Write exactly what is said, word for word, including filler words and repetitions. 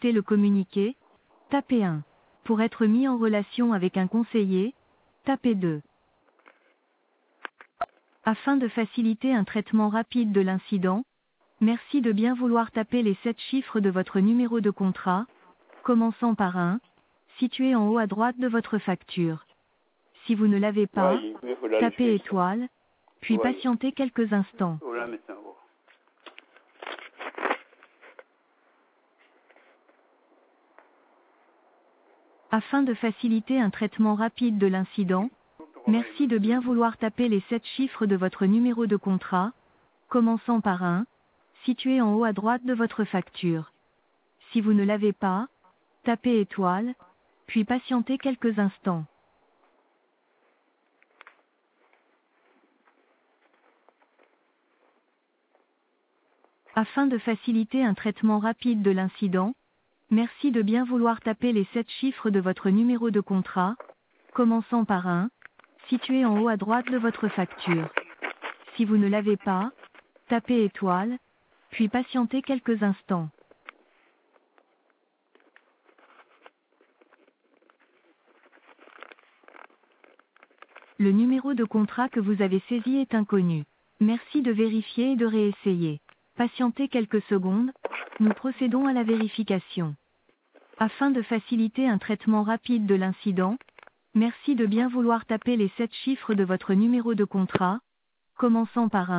consulter le communiqué, tapez un. Pour être mis en relation avec un conseiller, tapez deux. Afin de faciliter un traitement rapide de l'incident, merci de bien vouloir taper les sept chiffres de votre numéro de contrat, commençant par un, situé en haut à droite de votre facture. Si vous ne l'avez pas, Ouais, il faut la tapez laisser. étoile, puis Ouais. patientez quelques instants. Faut la mettre en haut. Afin de faciliter un traitement rapide de l'incident, merci de bien vouloir taper les sept chiffres de votre numéro de contrat, commençant par un, situé en haut à droite de votre facture. Si vous ne l'avez pas, tapez étoile, puis patientez quelques instants. Afin de faciliter un traitement rapide de l'incident, merci de bien vouloir taper les sept chiffres de votre numéro de contrat, commençant par un, situé en haut à droite de votre facture. Si vous ne l'avez pas, tapez étoile, puis patientez quelques instants. Le numéro de contrat que vous avez saisi est inconnu. Merci de vérifier et de réessayer. Patientez quelques secondes, nous procédons à la vérification. Afin de faciliter un traitement rapide de l'incident, merci de bien vouloir taper les sept chiffres de votre numéro de contrat, commençant par un.